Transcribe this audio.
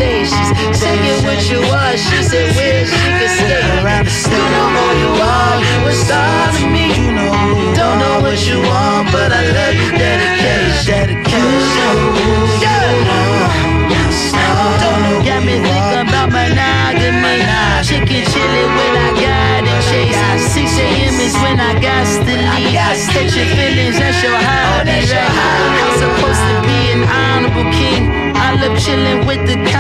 day. She's saying what you are. She said where she can stay. You know who you are. You a star to me. Don't know what you want, but I love you. Dedication. Got me thinking about monogamy. Chicken chillin' when I got it chase. 6 a.m. is when I got to leave. Catch your feelings, that's your hobby, right? I'm supposed to be an honorable king. I love chillin' with the